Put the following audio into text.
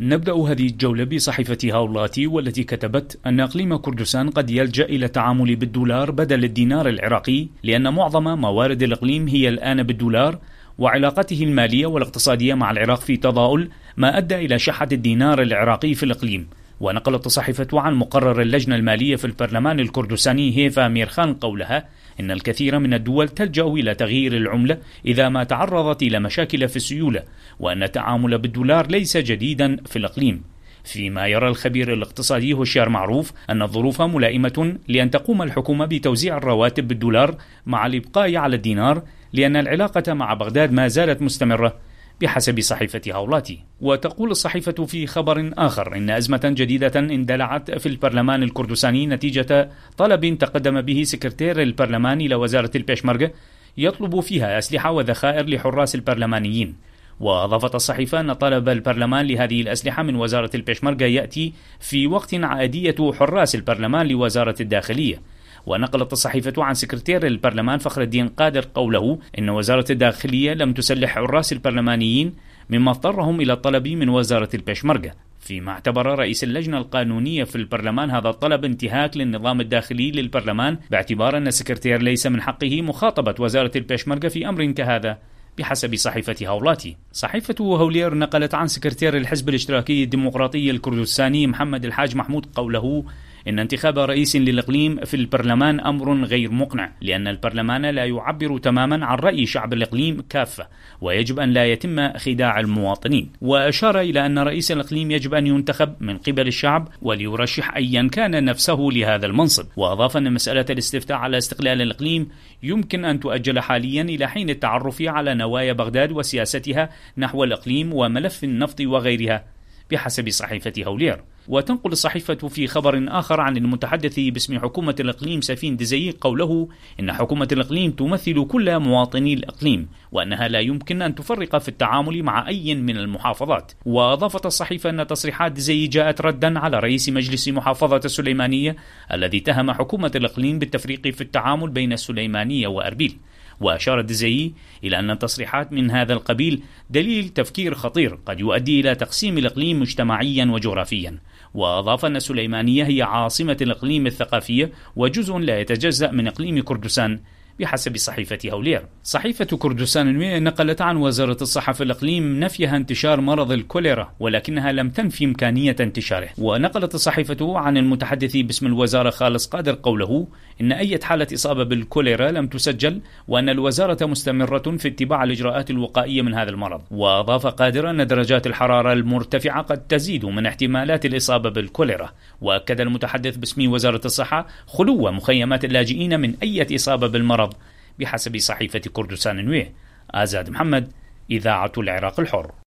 نبدأ هذه الجولة بصحيفة هاولاتي، والتي كتبت أن إقليم كردستان قد يلجأ إلى التعامل بالدولار بدل الدينار العراقي، لأن معظم موارد الإقليم هي الآن بالدولار، وعلاقته المالية والاقتصادية مع العراق في تضاؤل، ما أدى إلى شحة الدينار العراقي في الإقليم. ونقلت الصحيفة عن مقرر اللجنة المالية في البرلمان الكردستاني هيفا ميرخان قولها إن الكثير من الدول تلجأ إلى تغيير العملة إذا ما تعرضت إلى مشاكل في السيولة، وأن التعامل بالدولار ليس جديدا في الإقليم. فيما يرى الخبير الاقتصادي هشيار معروف أن الظروف ملائمة لأن تقوم الحكومة بتوزيع الرواتب بالدولار مع الإبقاء على الدينار، لأن العلاقة مع بغداد ما زالت مستمرة بحسب صحيفة هاولاتي. وتقول الصحيفة في خبر آخر إن أزمة جديدة اندلعت في البرلمان الكردستاني نتيجة طلب تقدم به سكرتير البرلمان إلى وزارة البيشمركة يطلب فيها أسلحة وذخائر لحراس البرلمانيين. وأضافت الصحيفة أن طلب البرلمان لهذه الأسلحة من وزارة البيشمركة يأتي في وقت عادية حراس البرلمان لوزارة الداخلية. ونقلت الصحيفة عن سكرتير البرلمان فخر الدين قادر قوله إن وزارة الداخلية لم تسلح حراس البرلمانيين، مما اضطرهم إلى الطلب من وزارة البيشمركة. فيما اعتبر رئيس اللجنة القانونية في البرلمان هذا الطلب انتهاك للنظام الداخلي للبرلمان، باعتبار أن السكرتير ليس من حقه مخاطبة وزارة البيشمركة في أمر كهذا بحسب صحيفة هاولاتي. صحيفة هولير نقلت عن سكرتير الحزب الاشتراكي الديمقراطي الكردستاني محمد الحاج محمود قوله إن انتخاب رئيس للإقليم في البرلمان أمر غير مقنع، لأن البرلمان لا يعبر تماما عن رأي شعب الإقليم كافة، ويجب أن لا يتم خداع المواطنين. وأشار إلى أن رئيس الإقليم يجب أن ينتخب من قبل الشعب وليرشح أيا كان نفسه لهذا المنصب. وأضاف أن مسألة الاستفتاء على استقلال الإقليم يمكن أن تؤجل حاليا إلى حين التعرف على نوايا بغداد وسياستها نحو الإقليم وملف النفط وغيرها بحسب صحيفة هولير. وتنقل الصحيفة في خبر آخر عن المتحدث باسم حكومة الإقليم سفين دزي قوله إن حكومة الإقليم تمثل كل مواطني الإقليم، وأنها لا يمكن أن تفرق في التعامل مع أي من المحافظات. وأضافت الصحيفة أن تصريحات دزي جاءت ردا على رئيس مجلس محافظة السليمانية الذي اتهم حكومة الإقليم بالتفريق في التعامل بين السليمانية وأربيل. وأشار الدزي إلى أن التصريحات من هذا القبيل دليل تفكير خطير قد يؤدي إلى تقسيم الإقليم مجتمعيا وجغرافيا. وأضاف أن السليمانية هي عاصمة الإقليم الثقافية وجزء لا يتجزأ من إقليم كردستان بحسب صحيفة هولير. صحيفة كردستان نقلت عن وزارة الصحة في الإقليم نفيها انتشار مرض الكوليرا، ولكنها لم تنفي إمكانية انتشاره. ونقلت الصحيفة عن المتحدث باسم الوزارة خالص قادر قوله إن أي حالة إصابة بالكوليرا لم تسجل، وأن الوزارة مستمرة في اتباع الإجراءات الوقائية من هذا المرض. وأضاف قادر أن درجات الحرارة المرتفعة قد تزيد من احتمالات الإصابة بالكوليرا. وأكد المتحدث باسم وزارة الصحة خلو مخيمات اللاجئين من أي إصابة بالمرض بحسب صحيفة كردستان. آزاد محمد، إذاعة العراق الحر.